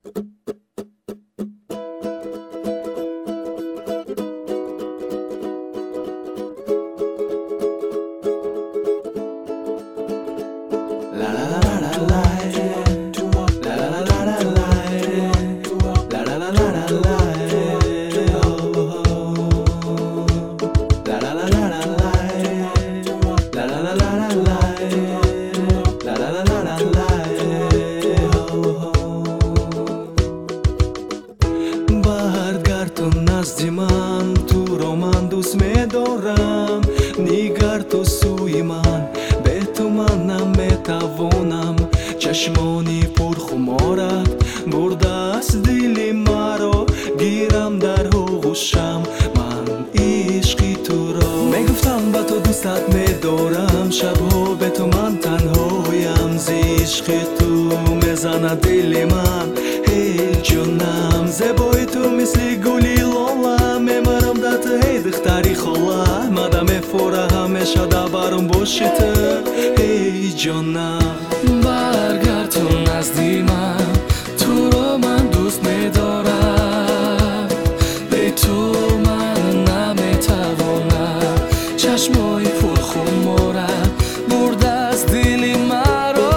برگرد تو نزد من، تو رو من دوست می‌دارم. نگرد تو سوی من، به تو من نمیتوانم. چشمانی پرخمارت برده است دل مرا، گیرم در آغوشم من عشقی تو را. میگفتم با تو دوستت می‌دارم، شبها به تو من تنهایم. ز عشق تو میزند دل من، هی جانم. زیبای تو مثل گلی لاله، میمرم در تو هی دختری خاله. مدام فوره همیشه در برم باشی تو، هی جانم. برگرد تو نزدی من، تو رو من دوست می‌دارم. به تو من نمیتوانم. چشمای پرخمارت برده از دل مرا،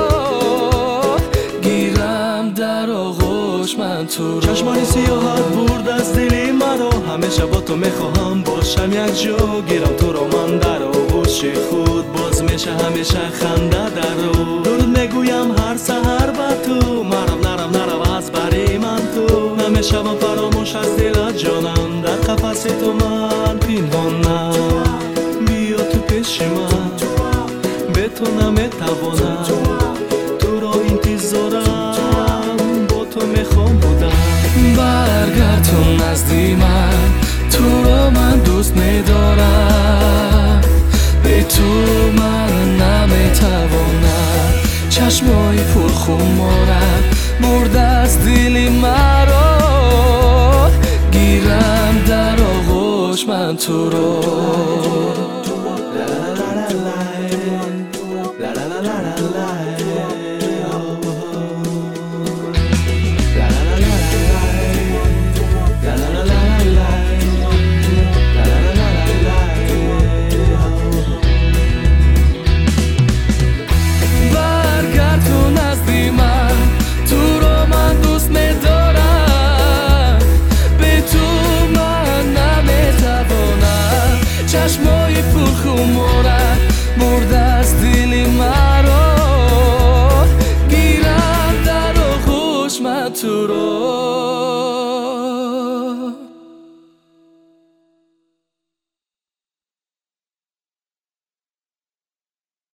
گیرم در آغوش من تو رو. چشمانی سیاحت برده از دل مرا، همیشه با تو میخواهم باشم یک جا. گیرم تو رو من در آغوش خود، باز میشه همیشه خنده در رو. درود میگویم هر سحر با تو، نرم از بری من تو. همیشه من فراموش از دل جانم، در قفس تو من پنهانم. بیا تو پیش من، به تو نمیتوانم. تو را انتظارم، با تو میخوام بودم. برگرد تو نزدی من، تو رو من دوست می‌دارم. به تو من نمیتوانم. چشمای پرخمارت برده از دل مرا، گیرم در آغوش من تو رو. چشمای پرخمارت برده از دل مرا، گیرم در آغوش من تو رو.